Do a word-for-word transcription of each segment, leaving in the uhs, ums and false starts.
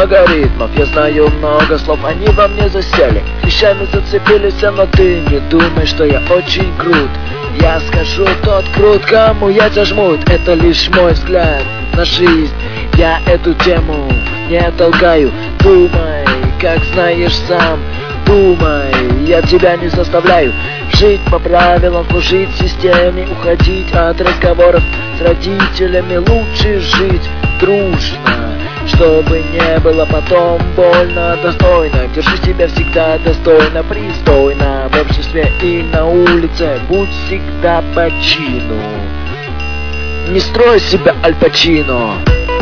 алгоритмов. Я знаю много слов, они во мне засели, вещами зацепились, но ты не думай, что я очень крут. Я скажу, тот крут, кому я жмут. Это лишь мой взгляд на жизнь, я эту тему не толкаю. Думай, как знаешь сам, думай, я тебя не заставляю жить по правилам, служить системе, уходить от разговоров с родителями. Лучше жить дружно, чтобы не было потом больно. Достойно, держи себя всегда достойно, пристойно. В обществе и на улице будь всегда по чину. Не строй себя Аль Пачино.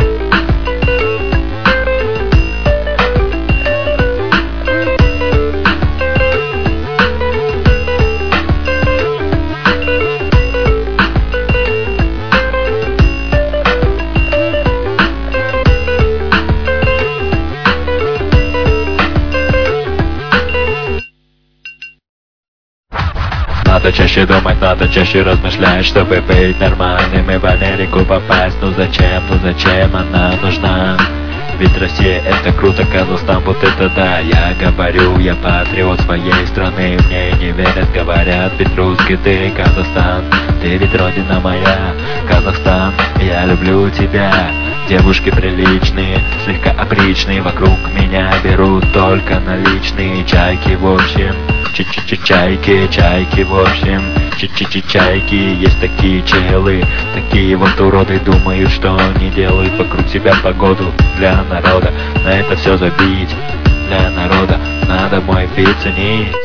Надо чаще думать, надо чаще размышлять, чтобы быть нормальным и в Америку попасть. Ну зачем, ну зачем она нужна? Ведь Россия это круто, Казахстан вот это да. Я говорю, я патриот своей страны, мне не верят, говорят, ведь русский ты, Казахстан. Ты ведь родина моя, Казахстан, я люблю тебя. Девушки приличные, слегка опричные, вокруг меня берут только наличные. Чайки в общем, чи-чи-чи-чайки, чайки в общем, чи-чи-чи-чайки. Есть такие челы, такие вот уроды, думают, что они делают вокруг себя погоду. Для народа на это все забить, для народа надо мой бит ценить.